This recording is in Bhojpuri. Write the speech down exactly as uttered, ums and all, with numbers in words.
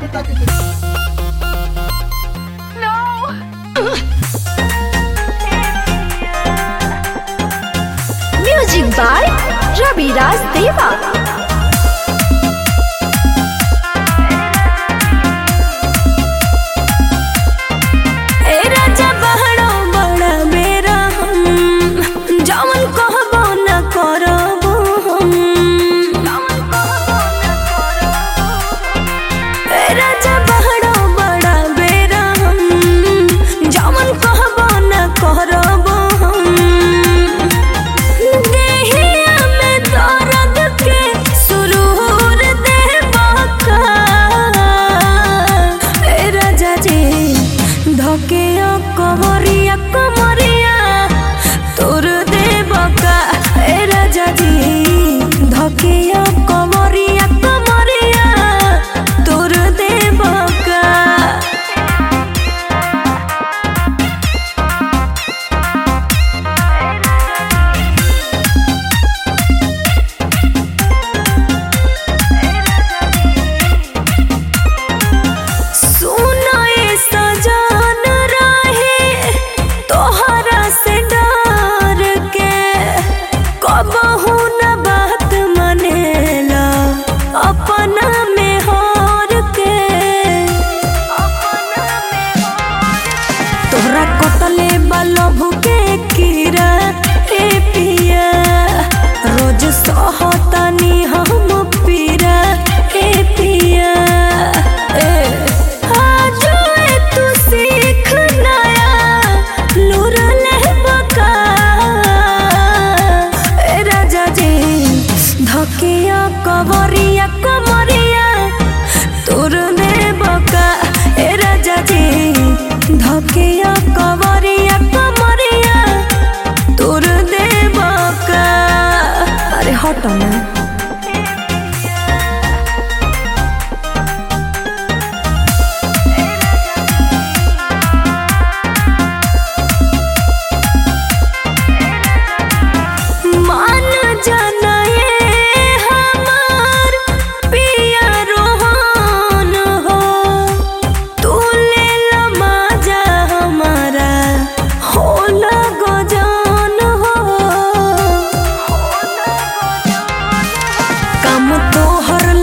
म्यूजिक बाय रविराज देवा। तोहरा कतले बालभु के कीरा ए पिया रोज सहतानी हम पीरा ए पिया ए आज तू सीख नया लूर ले बका ए राजा जी धकिया कवरिया कमरिया तोर ने बका ए राजा जी धकिया कवरिया कमरिया तोर देवा का। अरे हट ना मान जाना ये हमार पिया रोहन हो तू ले लमा जा हमारा हो लगो जान हो काम तोहर